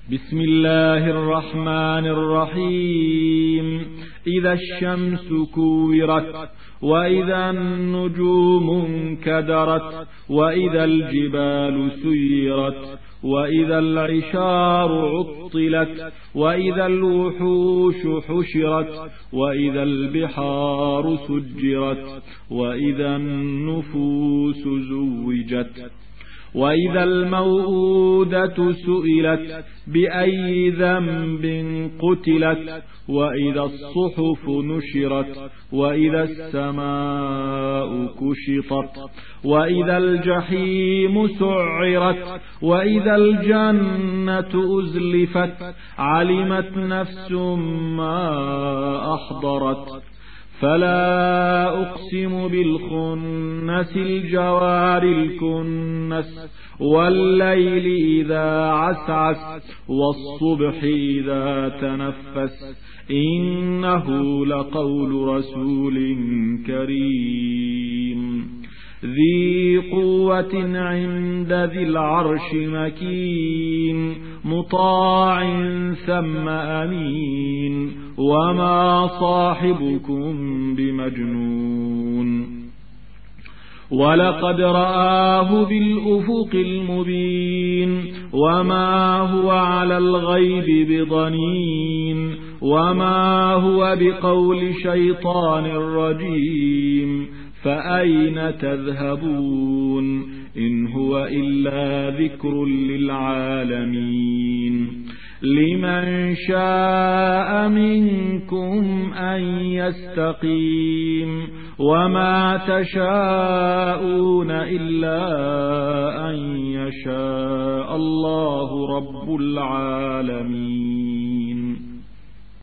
بسم الله الرحمن الرحيم. إذا الشمس كورت وإذا النجوم انكدرت وإذا الجبال سيرت وإذا العشار عطلت وإذا الوحوش حشرت وإذا البحار سجرت وإذا النفوس زوجت وإذا الموءودة سئلت بأي ذنب قتلت وإذا الصحف نشرت وإذا السماء كشطت وإذا الجحيم سعرت وإذا الجنة أزلفت علمت نفس ما أحضرت. فلا أقسم بالخنس الجوار الكنس والليل إذا عسعس والصبح إذا تنفس إنه لقول رسول كريم ذي قوة عند ذي العرش مكين مطاع ثم أمين وما صاحبكم بمجنون ولقد رآه بالأفق المبين وما هو على الغيب بضنين وما هو بقول شيطان رجيم فأين تذهبون إن هو إلا ذكر للعالمين لمن شاء منكم أن يستقيم وما تشاءون إلا أن يشاء الله رب العالمين.